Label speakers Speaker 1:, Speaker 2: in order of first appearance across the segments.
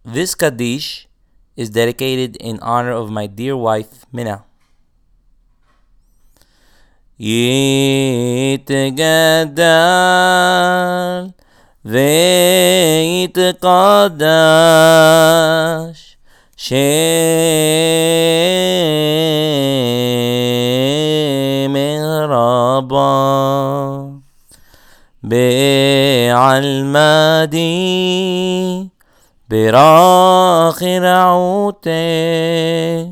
Speaker 1: This Kaddish is dedicated in honor of my dear wife, Minna. يتجدل ويتقدش شم ربا بعلمدي براخ رعوته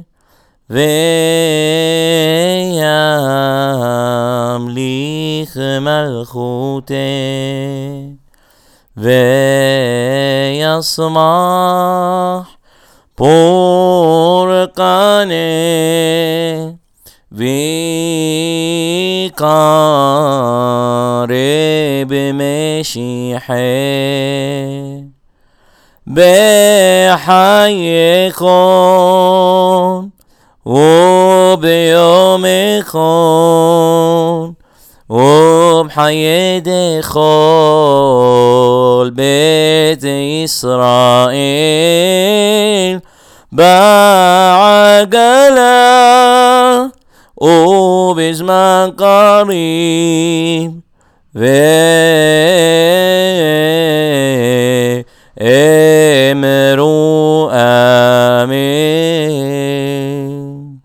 Speaker 1: ويمليخ ملخوته ويسمح برقانه ويقارب مشيحه بحيكم وبيومكم وبحيدخل بيت إسرائيل بعجلة وبزمان قريب